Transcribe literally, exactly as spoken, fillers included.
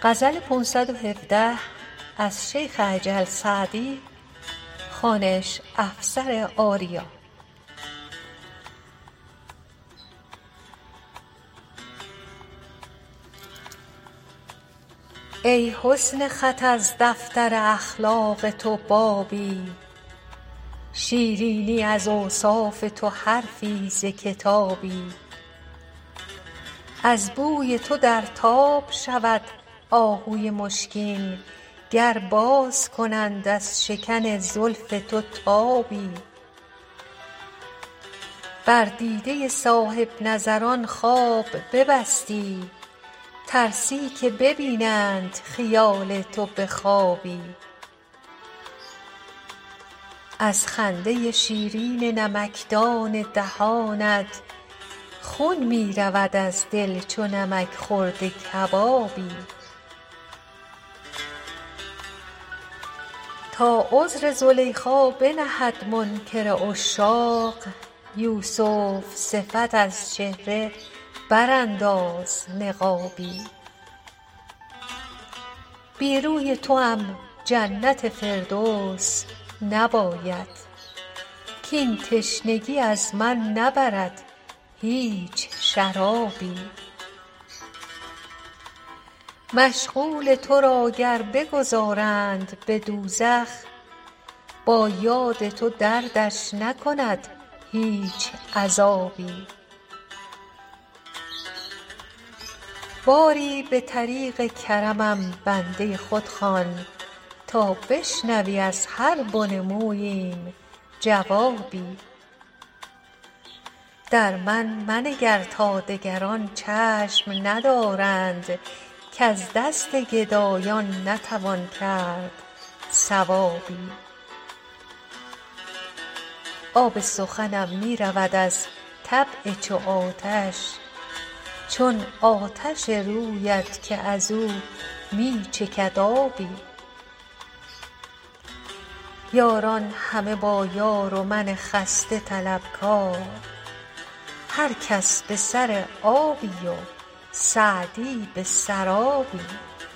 غزل پانصد و هفده از شیخ اجل سعدی، خوانش افسر آریا. ای حسن خط از دفتر اخلاق تو بابی، شیرینی از اوصاف تو حرفی ز کتابی. از بوی تو در تاب شود آهوی مشکین، گر باز کنند از شکن زلف تو تابی. بر دیده صاحب نظران خواب ببستی، ترسی که ببینند خیال تو به خوابی. از خنده شیرین نمکدان دهانت، خون می رود از دل چو نمک خورده کبابی. تا عذر زلیخا بنهد منکر عشاق، یوسف صفت از چهره برانداز نقابی. بی روی توام جنت فردوس نباید، کاین تشنگی از من نبرد هیچ شرابی. مشغول تو را گر بگذارند به دوزخ، با یاد تو دردش نکند هیچ عذابی. باری به طریق کرمم بنده خود خوان، تا بشنوی از هر بن موییم جوابی. در من منگر تا دگران چشم ندارند، کز دست گدایان نتوان کرد ثوابی. آب سخنم می رود از طبع چو آتش، چون آتش رویت که از او می چکد آبی. یاران همه با یار و من خسته طلبکار، هر کس به سر آبی و سعدی به سرابی.